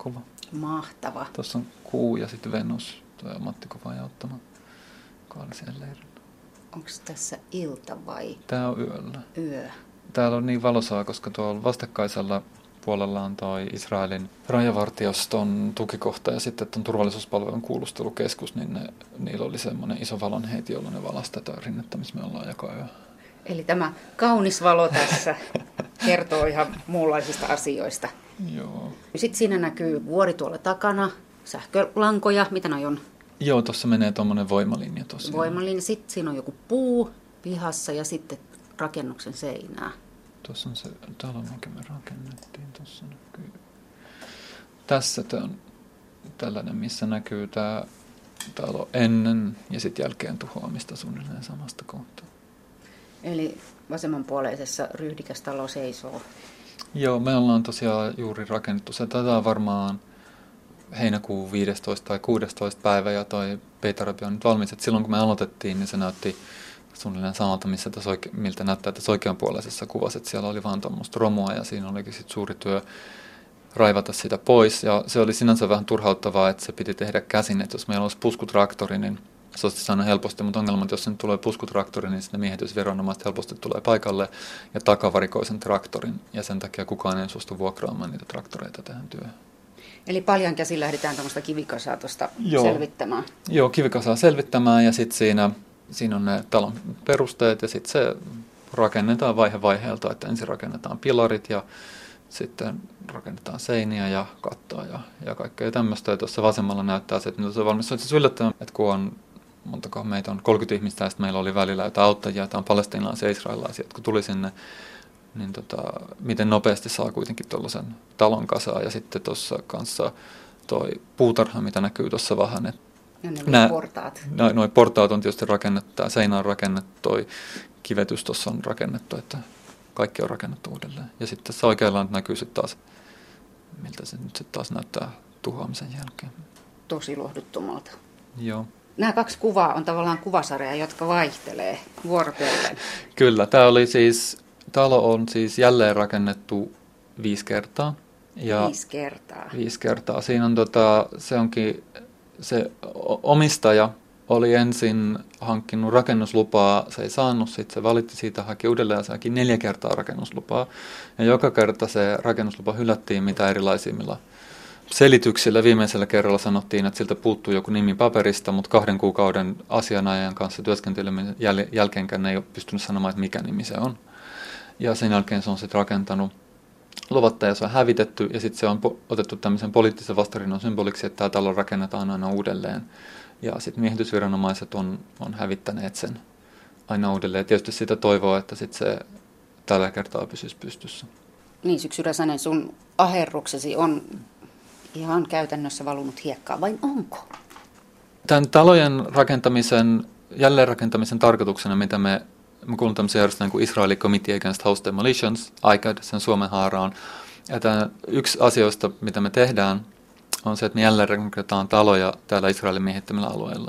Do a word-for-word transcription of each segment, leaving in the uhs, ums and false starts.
kuva. Mahtava. Tuossa on kuu ja sitten Venus, tuo Matti Kovajan ottama koallisien leirillä. Onko tässä ilta vai Tämä on yöllä. yö? Täällä on niin valosaa, koska tuolla vastakkaisella puolella on toi Israelin rajavartioston tukikohta ja sitten tuon turvallisuuspalvelun kuulustelukeskus, niin ne, niillä oli semmoinen iso valonheiti, jolla ne valasi tätä rinnettä, missä me ollaan joka yö. Eli tämä kaunis valo tässä kertoo ihan muunlaisista asioista. Joo. Sitten siinä näkyy vuori tuolla takana, sähkölankoja, mitä noi on? Joo, tuossa menee tuommoinen voimalinja tosiaan. Voimalinja, sitten siinä on joku puu pihassa ja sitten rakennuksen seinää. Tuossa on se talo, mikä me rakennettiin. Tuossa näkyy. Tässä tämä on tällainen, missä näkyy tämä talo ennen ja sitten jälkeen tuhoamista suunnilleen samasta kohtaa. Eli vasemmanpuoleisessa ryhdikäs talo seisoo. Joo, me ollaan tosiaan juuri rakennettu. Se tätä varmaan heinäkuun viidestoista tai kuudestoista päivä ja toi Peitarabi on nyt valmis. Et silloin kun me aloitettiin, niin se näytti suunnilleen samalta, missä oike- miltä näyttää tässä oikeanpuoleisessa kuvassa. Et siellä oli vaan tuommoista romua ja siinä olikin sit suuri työ raivata sitä pois. Ja se oli sinänsä vähän turhauttavaa, että se piti tehdä käsin. Et jos meillä olisi puskutraktori, niin se olisi saanut helposti, mutta ongelma, että jos sen tulee puskutraktori, niin sitten miehitysviranomaiset helposti tulee paikalle ja takavarikoi sen traktorin. Ja sen takia kukaan ei suostu vuokraamaan niitä traktoreita tähän työhön. Eli paljon käsin lähdetään tämmöistä kivikasaa tuosta Joo. selvittämään. Joo, kivikasaa selvittämään ja sitten siinä, siinä on ne talon perusteet ja sitten se rakennetaan vaihe vaiheelta, että ensin rakennetaan pilarit ja sitten rakennetaan seiniä ja kattoa ja, ja kaikkea tämmöistä. Ja tuossa vasemmalla näyttää se, että nyt on valmis. Se on siis yllättävän, että kun on, montako meitä on, kolmekymmentä ihmistä ja sitten meillä oli välillä jotain auttajia, jotain palestiinalaisia ja israelilaisia, kun tuli sinne, niin tota, miten nopeasti saa kuitenkin tuollaisen talon kasaan. Ja sitten tuossa kanssa toi puutarha, mitä näkyy tuossa vähän. Et ja ne nää, portaat. Noi, noi portaat on tietysti rakennettu, tämä seinä on rakennettu, toi kivetys tuossa on rakennettu, että kaikki on rakennettu uudelleen. Ja sitten tässä oikealla näkyy sitten taas, miltä se nyt sitten taas näyttää tuhoamisen jälkeen. Tosi lohduttomalta. Joo. Nämä kaksi kuvaa on tavallaan kuvasarja, jotka vaihtelee vuorotellen. Kyllä, tämä oli siis, talo on siis jälleen rakennettu viisi kertaa. Ja viisi kertaa. Viisi kertaa. Siinä on tota, se onkin, se omistaja oli ensin hankkinut rakennuslupaa, se ei saanut, sitten se valitti siitä, haki uudelleen ja saakin neljä kertaa rakennuslupaa. Ja joka kerta se rakennuslupa hylättiin mitä erilaisimmilla selityksillä. Viimeisellä kerralla sanottiin, että siltä puuttuu joku nimi paperista, mutta kahden kuukauden asianajajan kanssa työskentelemisen jäl- jälkeenkään ei ole pystynyt sanomaan, että mikä nimi se on. Ja sen jälkeen se on sitten rakentanut luvatta ja se on hävitetty ja sitten se on po- otettu tämmöisen poliittisen vastarinnan symboliksi, että tämä talo rakennetaan aina uudelleen. Ja sitten miehitysviranomaiset on, on hävittäneet sen aina uudelleen. Ja tietysti sitä toivoo, että sit se tällä kertaa pysyisi pystyssä. Niin, Syksy Räsänen, sun aherruksesi on ihan käytännössä valunut hiekkaa, vai onko? Tämän talojen rakentamisen, jälleenrakentamisen tarkoituksena, mitä me, me kuulun tämmöisen järjestelmän kuin Israeli Committee Against House Demolitions, I C A D, sen Suomen haaraan. Ja tämän, yksi asioista, mitä me tehdään, on se, että me jälleen rakennetaan taloja täällä Israelin miehittämillä alueilla.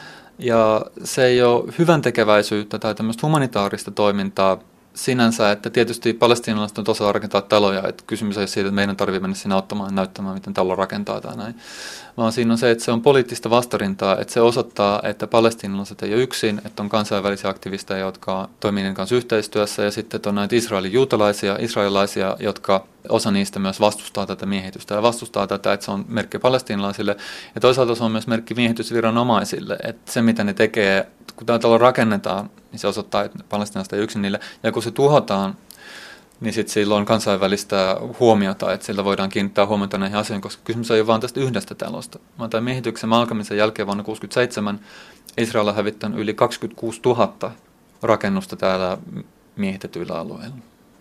Ja se ei ole hyvän tekeväisyyttä tai tämmöistä humanitaarista toimintaa sinänsä, että tietysti palestiinalaiset on osaa rakentaa taloja, että kysymys ei siitä, että meidän tarvitsee mennä sinne auttamaan ja näyttämään, miten talo rakentaa tai näin, vaan siinä on se, että se on poliittista vastarintaa, että se osoittaa, että palestiinalaiset ei ole yksin, että on kansainvälisiä aktivisteja, jotka toimii niiden kanssa yhteistyössä ja sitten on näitä Israelin juutalaisia, israelilaisia, jotka osa niistä myös vastustaa tätä miehitystä ja vastustaa tätä, että se on merkki palestiinalaisille ja toisaalta se on myös merkki miehitysviranomaisille, että se mitä ne tekee, kun tämä talo rakennetaan, niin se osoittaa, että palestiinalaiset ei yksin niille. Ja kun se tuhotaan, niin sitten sillä on kansainvälistä huomiota, että sillä voidaan kiinnittää huomiota näihin asioihin, koska kysymys ei ole vain tästä yhdestä talosta. Vaan tämän miehityksen alkamisen jälkeen vuonna tuhatyhdeksänsataakuusikymmentäseitsemän Israel on hävittänyt yli kaksikymmentäkuusituhatta rakennusta täällä miehitetyillä alueilla.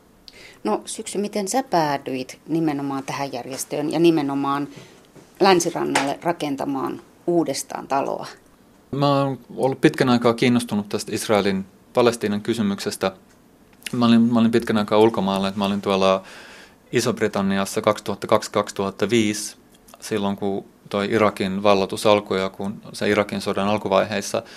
No Syksy, miten sä päädyit nimenomaan tähän järjestöön ja nimenomaan Länsirannalle rakentamaan uudestaan taloa? Mä oon ollut pitkän aikaa kiinnostunut tästä Israelin Palestiinan kysymyksestä. Mä olin, mä olin pitkän aikaa ulkomailla, että mä olin tuolla Iso-Britanniassa kaksituhattakaksi kaksituhattaviisi, silloin kun toi Irakin valloitus alkoi ja kun se Irakin sodan alkuvaiheissa.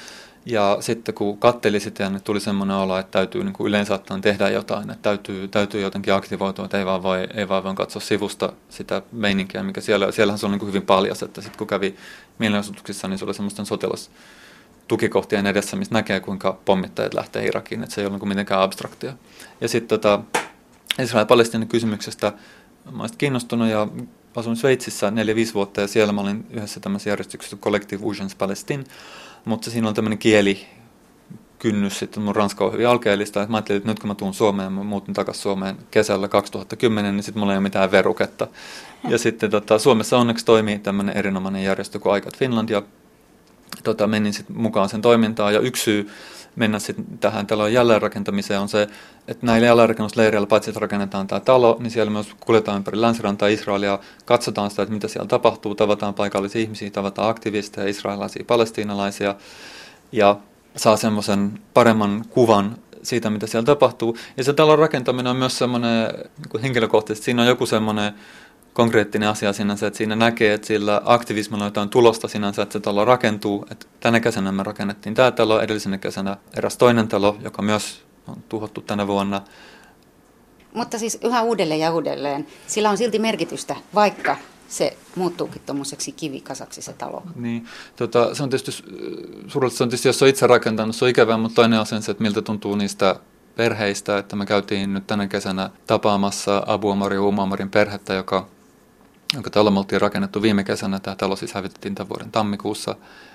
Ja sitten kun katteli sitä, niin tuli semmoinen olo, että täytyy niin kuin yleensä ottaen tehdä jotain, että täytyy, täytyy jotenkin aktivoitua, että ei vaan voi, ei vaan voi katsoa sivusta sitä meininkiä, mikä siellä, siellähän se on niin kuin hyvin paljas, että sitten kun kävi mielenosoituksissa, niin se oli semmoisten sotilastukikohtien edessä, missä näkee, kuinka pommittajat lähtee Irakiin, että se ei ole niin kuin mitenkään abstraktia. Ja sitten tota, Israel-Palestiinan kysymyksestä mä olen kiinnostunut ja asuin Sveitsissä neljä viisi vuotta ja siellä mä olin yhdessä tämmöisessä järjestyksessä Collective Urgence Palestine, mutta siinä on tämmöinen kielikynnys, sitten mun ranska on hyvin alkeellista, että mä ajattelin, että nyt kun mä tuun Suomeen, mä muutin takaisin Suomeen kesällä kaksituhattakymmenen, niin sitten mulla ei ole mitään veruketta. Ja sitten tota, Suomessa onneksi toimii tämmöinen erinomainen järjestö kuin I C A D Finland, ja tota, menin sitten mukaan sen toimintaan, ja yksi syy mennä sitten tähän talon jälleenrakentamiseen on se, että näillä jälleenrakennusleireillä paitsi että rakennetaan tämä talo, niin siellä myös kuljetaan ympäri länsirantaa Israelia, katsotaan sitä, että mitä siellä tapahtuu, tavataan paikallisia ihmisiä, tavataan aktivisteja, israelilaisia, palestiinalaisia ja saa semmoisen paremman kuvan siitä, mitä siellä tapahtuu. Ja se talon rakentaminen on myös semmoinen niin henkilökohtaisesti, siinä on joku semmoinen konkreettinen asia sinänsä, että siinä näkee, että sillä aktivismilla on jotain tulosta sinänsä, että se talo rakentuu. Että tänä kesänä me rakennettiin tämä talo, edellisenä kesänä eräs toinen talo, joka myös on tuhottu tänä vuonna. Mutta siis yhä uudelleen ja uudelleen. Sillä on silti merkitystä, vaikka se muuttuukin tuommoiseksi kivikasaksi se talo. Niin, tota, se on tietysti surullista, se on tietysti, jos on itse rakentanut, se on ikävää, mutta toinen asia on se, että miltä tuntuu niistä perheistä, että me käytiin nyt tänä kesänä tapaamassa Abu Omar ja Umm Omarin perhettä, joka jonka talo me oltiin rakennettu viime kesänä. Tämä talo siis hävitettiin tämän vuoden tammikuussa.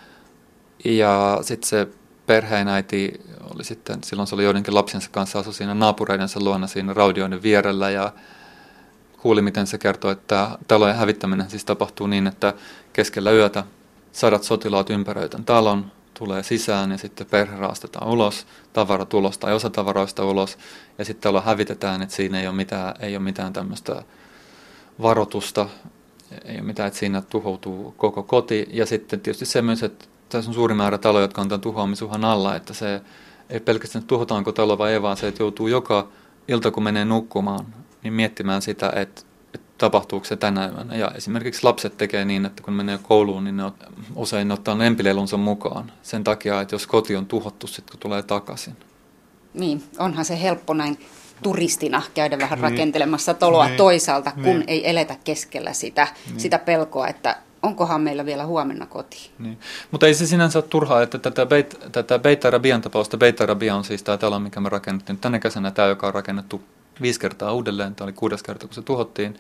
Ja sitten se perheenäiti oli sitten, silloin se oli joidenkin lapsensa kanssa, asui siinä naapureidensa luona siinä raudioiden vierellä ja kuuli, miten se kertoi, että talojen hävittäminen siis tapahtuu niin, että keskellä yötä sadat sotilaat ympäröi tämän talon, tulee sisään ja sitten perhe raastetaan ulos, tavarat ulos tai osa tavaroista ulos ja sitten talo hävitetään, että siinä ei ole mitään, ei ole mitään tämmöistä varoitusta, ei ole mitään, että siinä tuhoutuu koko koti. Ja sitten tietysti se myös, että tässä on suuri määrä taloja, jotka on tämän tuhoamisuhan alla, että se ei pelkästään, että tuhotaanko talo vai ei, vaan se, että joutuu joka ilta, kun menee nukkumaan, niin miettimään sitä, että, että tapahtuuko se tänä yönä. Ja esimerkiksi lapset tekee niin, että kun menee kouluun, niin ne ot, usein ne ottaa lempilelunsa mukaan sen takia, että jos koti on tuhottu, sitten kun tulee takaisin. Niin, onhan se helppo näin turistina käydä vähän niin rakentelemassa taloa niin toisaalta, kun niin ei eletä keskellä sitä, niin sitä pelkoa, että onkohan meillä vielä huomenna koti. Niin. Mutta ei se sinänsä ole turhaa, että tätä, Beit, tätä Beit Arabian tapausta, Beit Arabia on siis tämä talo, mikä me rakennettiin tänä kesänä, tämä, joka on rakennettu viisi kertaa uudelleen, tämä oli kuudes kerta, kun se tuhottiin.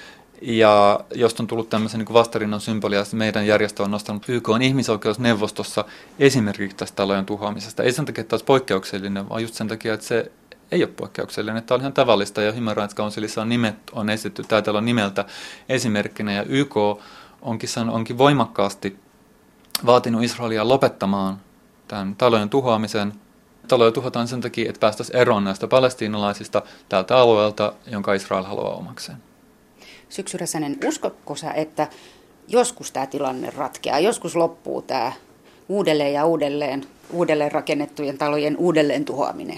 Ja josta on tullut tämmöisen niin vastarinnan symbolia, että meidän järjestö on nostanut Y K:n ihmisoikeusneuvostossa esimerkiksi tästä talojen tuhoamisesta. Ei sen takia, että tämä olisi poikkeuksellinen, vaan just sen takia, että se ei ole poikkeuksellinen, että tämä oli ihan tavallista ja Human Rights Councilissa on, nimet, on esitetty tämä talo nimeltä esimerkkinä ja Y K onkin, onkin voimakkaasti vaatinut Israelia lopettamaan tämän talojen tuhoamisen. Taloja tuhotaan sen takia, että päästäisiin eroon näistä palestiinalaisista tältä alueelta, jonka Israel haluaa omakseen. Syksy Räsänen, uskotko sä, että joskus tämä tilanne ratkeaa, joskus loppuu tämä uudelleen ja uudelleen, uudelleen rakennettujen talojen uudelleen tuhoaminen?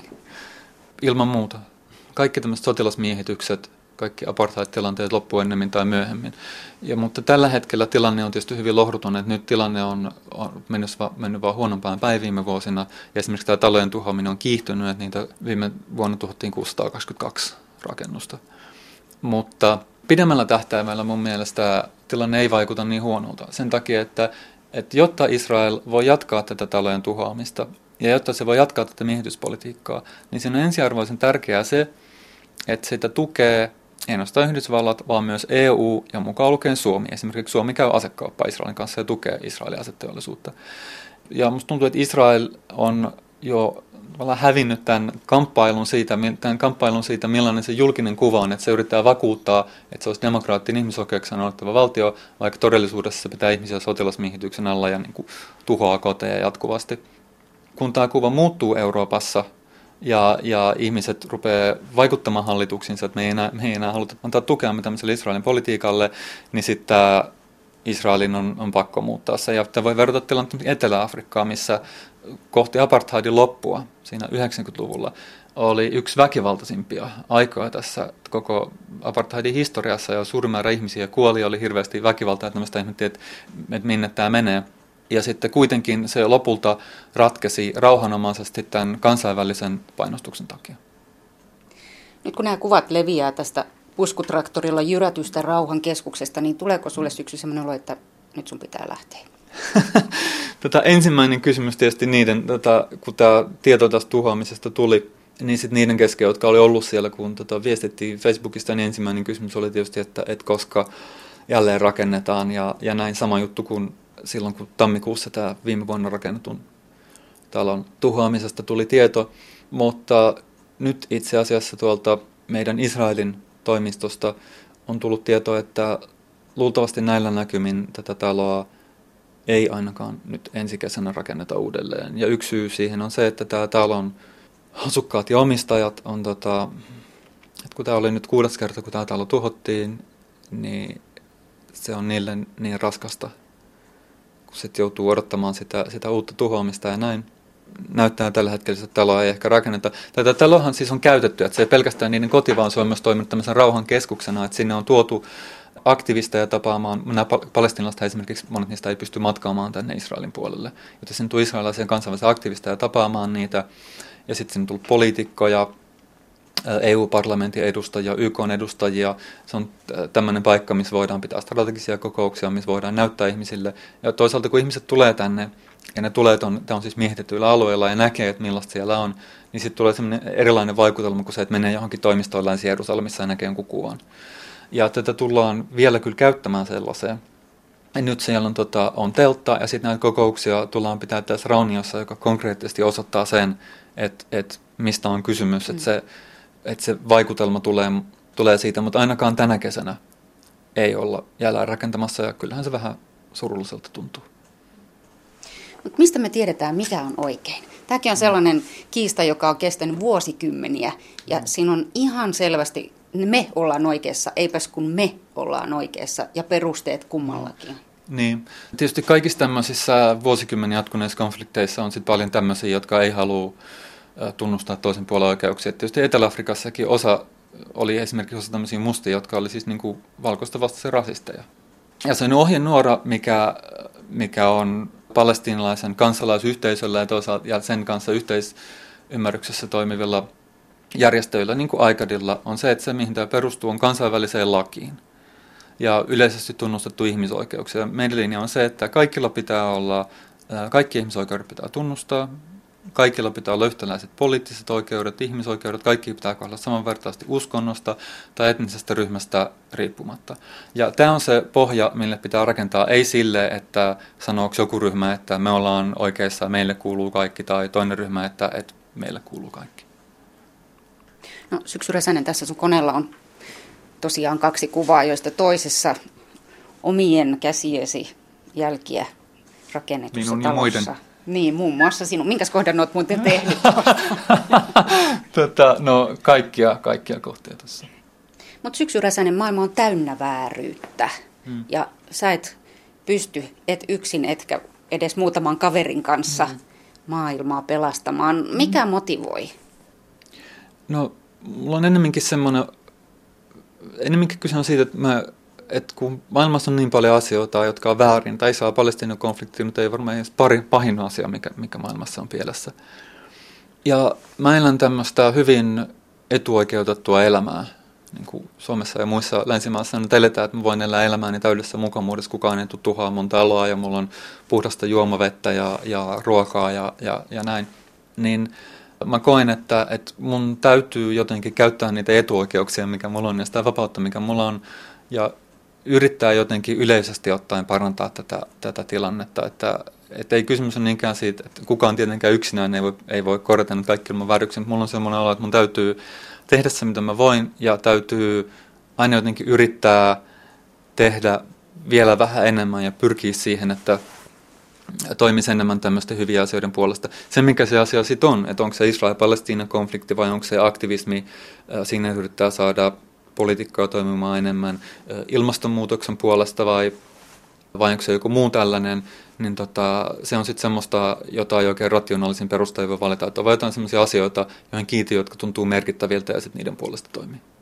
Ilman muuta. Kaikki tämmöiset sotilasmiehitykset, kaikki apartheid-tilanteet loppuu ennemmin tai myöhemmin. Ja, mutta tällä hetkellä tilanne on tietysti hyvin lohduton, että nyt tilanne on, on mennyt, va, mennyt vaan huonompaan päin viime vuosina. Ja esimerkiksi tämä talojen tuhoaminen on kiihtynyt, että niitä viime vuonna tuhottiin kuusisataakaksikymmentäkaksi rakennusta. Mutta pidemmällä tähtäimellä mun mielestä tilanne ei vaikuta niin huonolta. Sen takia, että, että jotta Israel voi jatkaa tätä talojen tuhoamista, ja jotta se voi jatkaa tätä miehityspolitiikkaa, niin siinä on ensiarvoisen tärkeää se, että sitä tukee ei ainoastaan Yhdysvallat, vaan myös E U ja mukaan lukien Suomi. Esimerkiksi Suomi käy asekauppaa Israelin kanssa ja tukee Israelin aseteollisuutta. Ja musta tuntuu, että Israel on jo hävinnyt tämän kamppailun, siitä, tämän kamppailun siitä, millainen se julkinen kuva on, että se yrittää vakuuttaa, että se olisi demokraattinen ihmisoikeuksia noudattava valtio, vaikka todellisuudessa se pitää ihmisiä sotilasmiehityksen alla ja niin kuin tuhoaa koteja jatkuvasti. Kun tämä kuva muuttuu Euroopassa ja, ja ihmiset rupeaa vaikuttamaan hallituksiinsa, että me ei enää, me ei enää haluta antaa tukea tämmöiselle Israelin politiikalle, niin sitten Israelin on, on pakko muuttaa se. Ja tämä voi verrata tilannetta Etelä-Afrikkaa, missä kohti apartheidin loppua siinä yhdeksänkymmentäluvulla oli yksi väkivaltaisimpia aikoja tässä koko apartheidin historiassa, ja suuri määrä ihmisiä kuoli, oli hirveästi väkivaltaa, että ihmettiin, että, että minne tämä menee. Ja sitten kuitenkin se lopulta ratkesi rauhanomaisesti tämän kansainvälisen painostuksen takia. Nyt kun nämä kuvat leviää tästä puskutraktorilla jyrätystä rauhan keskuksesta, niin tuleeko sulle syksy sellainen olo, että nyt sun pitää lähteä? Tota, ensimmäinen kysymys tietysti niiden, tota, kun tämä tieto tästä tuhoamisesta tuli, niin sitten niiden kesken, jotka oli ollut siellä, kun tota, viestittiin Facebookista, niin ensimmäinen kysymys oli tietysti, että, että koska jälleen rakennetaan. Ja, ja näin sama juttu kuin silloin, kun tammikuussa tämä viime vuonna rakennetun talon tuhoamisesta tuli tieto. Mutta nyt itse asiassa tuolta meidän Israelin toimistosta on tullut tieto, että luultavasti näillä näkymin tätä taloa ei ainakaan nyt ensi kesänä rakenneta uudelleen. Ja yksi syy siihen on se, että tämä talon asukkaat ja omistajat on, tota, että kun tämä oli nyt kuudes kerta, kun tämä talo tuhottiin, niin se on niille niin raskasta, kun sitten joutuu odottamaan sitä, sitä uutta tuhoamista ja näin. Näyttää tällä hetkellä, että taloa ei ehkä rakenneta. Tätä talohan siis on käytetty, että se ei pelkästään niiden koti, vaan se on myös toiminut tämmöisen rauhan keskuksena, että sinne on tuotu aktivisteja tapaamaan. Nämä palestiinalaiset esimerkiksi, monet niistä ei pysty matkaamaan tänne Israelin puolelle, joten sinne tuli israelilaisia kansainvälisiä aktivisteja tapaamaan niitä, ja sitten sinne tuli poliitikkoja, E U-parlamentin edustajia, Y K:n edustajia. Se on tämmöinen paikka, missä voidaan pitää strategisia kokouksia, missä voidaan näyttää ihmisille. Ja toisaalta kun ihmiset tulee tänne, ja ne tulee, on, tämä on siis miehitetyillä alueilla ja näkee, että millaista siellä on, niin sitten tulee semmoinen erilainen vaikutelma kuin se, että menee johonkin toimistoon Länsi-Jerusalemissa ja näkee jonkun kuvan. Ja tätä tullaan vielä kyllä käyttämään sellaiseen. Ja nyt siellä on, tota, on teltta, ja sitten näitä kokouksia tullaan pitää tässä rauniossa, joka konkreettisesti osoittaa sen, että, että mistä on kysymys, mm. että, se, että se vaikutelma tulee, tulee siitä, mutta ainakaan tänä kesänä ei olla jäljellä rakentamassa, ja kyllähän se vähän surulliselta tuntuu. Mutta mistä me tiedetään, mikä on oikein? Tämäkin on sellainen kiista, joka on kestänyt vuosikymmeniä, ja siinä on ihan selvästi, me ollaan oikeassa, eipäs kun me ollaan oikeassa, ja perusteet kummallakin. Niin. Tietysti kaikissa tämmöisissä vuosikymmeniä jatkuneissa konflikteissa on sit paljon tämmöisiä, jotka ei halua tunnustaa toisen puolen oikeuksia. Tietysti Etelä-Afrikassakin osa oli esimerkiksi osa tämmöisiä mustia, jotka oli siis niinku valkoista vastaisia rasisteja. Ja se ohjenuora, mikä, mikä on palestiinalaisen kansalaisyhteisöllä ja toisaalta ja sen kanssa yhteisymmärryksessä toimivilla järjestöillä, niin kuin Aikadilla, on se, että se, mihin tämä perustuu, on kansainväliseen lakiin ja yleisesti tunnustettu ihmisoikeuksia. Meidän linja on se, että kaikilla pitää olla, kaikki ihmisoikeudet pitää tunnustaa, kaikilla pitää olla yhtäläiset poliittiset oikeudet, ihmisoikeudet, kaikki pitää kohdella samanvertaisesti uskonnosta tai etnisestä ryhmästä riippumatta. Ja tämä on se pohja, mille pitää rakentaa, ei sille, että sanooko joku ryhmä, että me ollaan oikeassa, meille kuuluu kaikki, tai toinen ryhmä, että, että meille kuuluu kaikki. No, Syksy Räsänen, tässä sun koneella on tosiaan kaksi kuvaa, joista toisessa omien käsiesi jälkiä rakennetussa Minun talossa. Ja muiden. Niin, muun muassa sinun. Minkäs kohdan olet muuten tehnyt? tota, no, kaikkia, kaikkia kohtia tässä. Mutta Syksy Räsänen, maailma on täynnä vääryyttä. Hmm. Ja sä et pysty, et yksin, etkä edes muutaman kaverin kanssa hmm. maailmaa pelastamaan. Mikä hmm. motivoi? No, mulla on enemmänkin semmoinen, enemmänkin kyse on siitä, että, mä, että kun maailmassa on niin paljon asioita, jotka on väärin, tai saa Palestiinan konflikti, mutta ei varmaan edes pari, pahin asia, mikä, mikä maailmassa on pielessä. Ja mä elän tämmöistä hyvin etuoikeutettua elämää, niin kuin Suomessa ja muissa länsimaissa nyt eletään, että mä voin elää elämääni täydessä mukavuudessa, kukaan ei tule tuhoa mun taloa, ja mulla on puhdasta juomavettä ja, ja ruokaa ja, ja, ja näin, niin mä koen, että, että mun täytyy jotenkin käyttää niitä etuoikeuksia, mikä mulla on, ja sitä vapautta, mikä mulla on, ja yrittää jotenkin yleisesti ottaen parantaa tätä, tätä tilannetta. Että, että ei kysymys ole niinkään siitä, että kukaan tietenkään yksinään ei voi, ei voi korjata nyt kaikki ilman vääryksiä, mutta mulla on semmoinen olo, että mun täytyy tehdä se, mitä mä voin, ja täytyy aina jotenkin yrittää tehdä vielä vähän enemmän ja pyrkiä siihen, että toimisi enemmän tämmöisten hyviä asioiden puolesta. Se, mikä se asia sitten on, että onko se Israel-Palestiinan konflikti vai onko se aktivismi, siinä yrittää saada poliitikkoja toimimaan enemmän ilmastonmuutoksen puolesta vai, vai onko se joku muu tällainen, niin tota, se on sitten semmoista, jota ei oikein rationaalisin perustein voi valita, että on jotain semmoisia asioita, joihin kiintiö, jotka tuntuu merkittäviltä ja sitten niiden puolesta toimii.